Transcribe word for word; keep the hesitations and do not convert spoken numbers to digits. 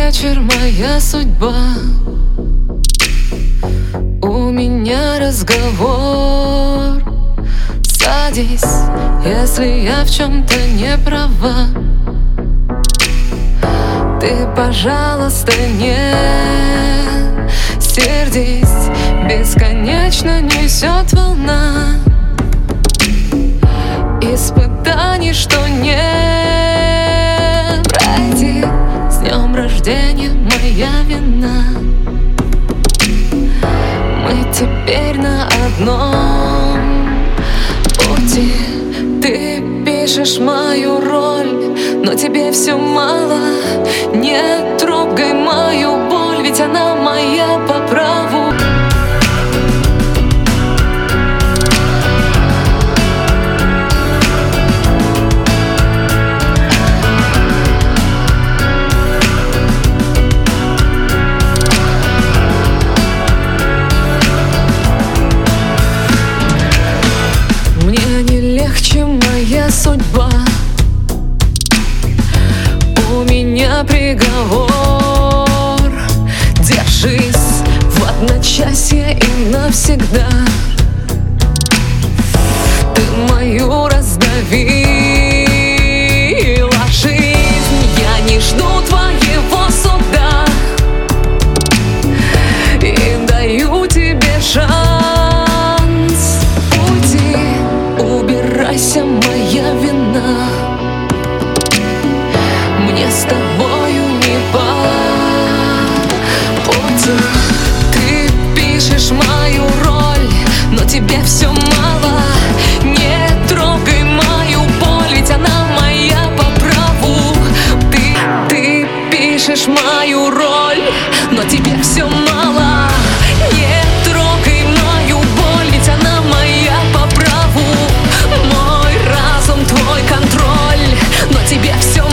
вечер, моя судьба. У меня разговор. Садись, если я в чем-то не права. Ты, пожалуйста, не сердись. Бесконечно несет волна испытаний, что не пройти. С днем рождения, моя вина. Мы теперь на одном пути. Ты пишешь мою роль, но тебе все мало. Не трогай мою боль, ведь она моя по праву. Мне не легче, моя судьба. У меня приговор. Держись в одночасье и навсегда. Ты мою раздавила жизнь. Я не жду твоего суда и даю тебе шанс. Убирайся, моя вина. Мне с тобою не по пути. Ты пишешь мою роль, но тебе все мало. Не трогай мою боль, ведь она моя по праву. Ты, ты пишешь мою роль, но тебе все мало. Не трогай мою боль, ведь она моя по праву. Мой разум, твой контроль, но тебе все